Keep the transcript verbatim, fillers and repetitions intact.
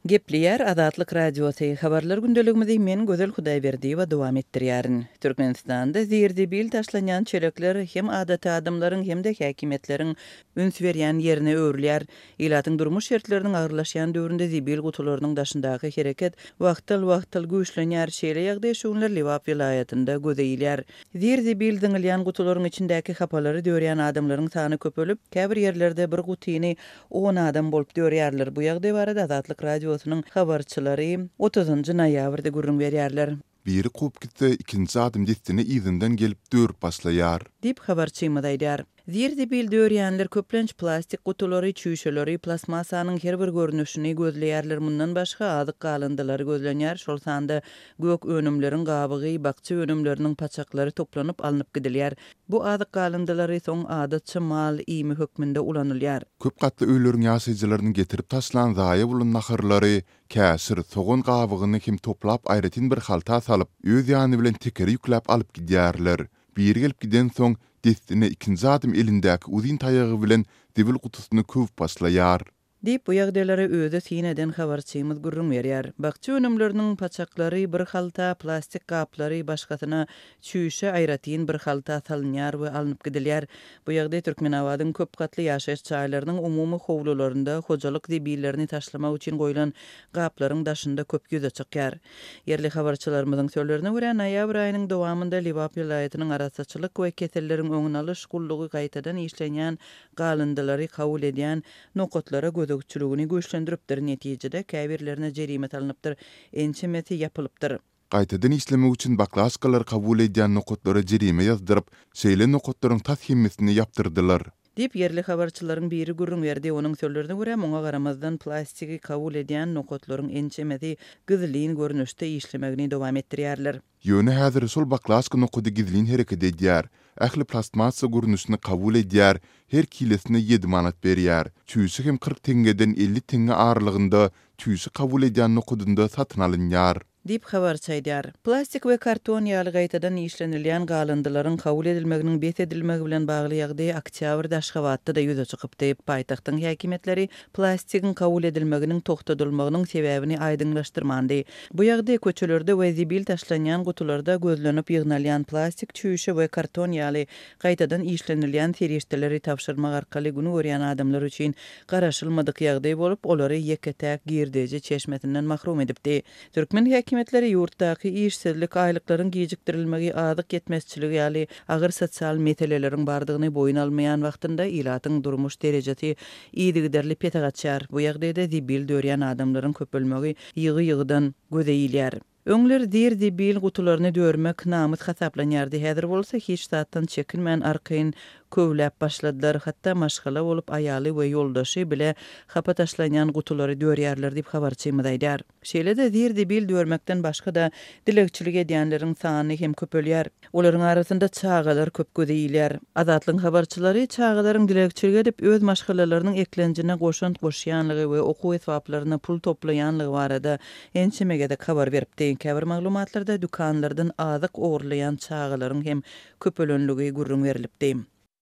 Gepleyer Azatlyk Radiosu habarlar gündeligimizi men Gözel Hudaýberdi we dowam etdirýärin. Türkmenistanda zirdibil taşlanýan çelekler hem adaty adamlaryň hem de häkimetleriň üns berýän ýerine öwrülýär. Ýylatyň durmuş şertleriniň agyrlaşýan döwründe zibil gutularynyň daşyndaky hereket wagtyl-wagtyl güýçlenýär. Şeýle ýagdaý şuňlar Liwap vilayatynda gözeýilýär. Zirdibil diňilýän gutularyň içindäki hapalary döwrýän adamlaryň sany köpelip, käbir ýerlerde bir gutyny on adam bolup döwrýärler. Bu ýagdaý barada Azatlyk Radio habarçylary otuzunçy noýabrda gürrüň berýärler. Biri kup gitse ikinci adım destine izinden gelip dörp başlayar. Dip habarçymy daýdar. Zirdibil döwrýänler köplenç plastik gutulary, çüýşeleri, plasmasanyň her bir görnüşini gözleýärler. Mundan başga azyk galındylary gözlenýär. Şol sanda gök önümleriň gabygy, bakça önümleriniň paçaklary toplanyp alınıp gidilýär. Bu azyk galındylary soň adatçy mal ými hökmünde ulanylýar. Köp gatly öýleriň ýaşaýjylaryny getirip taşlan zaýa bolan naharlary, käsir, soğun gabygyny kim toplap aýratyn bir halta salyp, öz ýany bilen tekeri ýükläp alyp gidýärler. Bir gelip giden soň destine ikinci adım elindäki uzyn taýagy bilen debil gutusyny köp başlaýar. Dip bu ýagdaýlary özi sineden habarçymyz gürrüň berýär. Bakça önümleriniň paçaklary, bir halta plastik gaplary, başgasyna çüýşe aýratyn bir halta salynýar we alınıp gidilýär. Bu ýagdaý Türkmenawadyň köp gatly ýaşaýyş çaýlarynyň umumy howlularynda hojalyk debillerini taşlamak üçin goýulan gaplaryň daşynda köp göze çykýar. Yerli habarçylarymyzyň sözlerine görä, noýabr aýynyň dowamynda Liwap vilayatynyň arasaçylyk we keselleriň öňüne alyş gullugy gaýtadan işlenýän galındylary kabul edýän nokotlary gözükçülüğünü güýçlendiripdir. Netijede käbirlerine jerimet alınıpdyr, ençemeti yapılıpdyr. Gaýtadan işlemek üçin baklaşkalar kabul edýän nokotlary jerime ýazdyryp, şeýle nokotlaryň tashymmesini ýaptyrdylar. Dip yerli habarçylaryň biri gürrüň berdi. Onuň sözlerine görä, muňa garamazdan plastiki kabul edýän nokotlaryň ençemeti gyzylyn görnüşde işlemegini dowam etdirýärler. Ýöne häzir şol baklaşka nokoty gizlin hereket edýär. Ähli plastmasa görnüşini kabul edýär, her kilesine ýedi manat berýär. Çüýsü hem kırk tengeden elli tenge aralygynda çüýsü kabul edýän nokotynda satyn alynýar. Dip habarçaýdar. Plastik we karton ýaly gaýtadan işlenilýän galyndylaryň kabul edilmeginiň bet edilmegi bilen bagly ýagdaý oktýabrda Aşgabatda da ýüze çykypdy. Paýtagtyň häkimetleri plastikiň kabul edilmeginiň togtadylmagynyň sebäbini aýdyňlaşdyrmandy. Bu ýagdaý köçelerde we zibil taşlanýan gutularda gözlenip ýygnalýan plastik çüýşe we karton ýaly gaýtadan işlenilýän terişdeleri tapşyrmak arkaly güni görýän adamlar üçin garaşylmadyk ýagdaý bolup, olary ýeketäk girdeji çeşmetinden mahrum edipdi. Türkmen häkimetleri ýurtdaky işsizlik aýlyklaryň gijikdirilmegi, azyk yetmezçiligi ýaly agyr sosial meseleleriň bardygyny boyun almaýan wagtynda ýylatyň durmuş derejesi ýygyderli petegatçar. Bu ýagdaýda zibil döwrýän adamlaryň köpelmegi ýygy-ýygydan gözeýilýär. Öňler zirdibil gutularyny döwürmek namyt hasaplanýardy. Häzir bolsa hiç zatdan çekinmän arkaýyn kövläp başladylar. Hatda maşgala bolup aýaly we ýoldaşy bile hapa taşlanýan gutulary döwürýärler diýip habarçymyz aýdar. Şeýle-de zirdibil döwürmekden başga da dilekçilik edýänleriň sany hem köpelýär. Olaryň arasynda çağalar köp gözeýilýär. Azatlyň habarçylary çağalaryň dilekçilik edip öz maşgalalarynyň eklenjine goşan goşýanlygy we okuw esbaplaryna pul toplaýanlygy barada ençemege de habar beripdi. Käbir maglumatlarda dükanlardan azyk ogurlayan çağalaryň hem köpelenligi gürrüň berilipdi.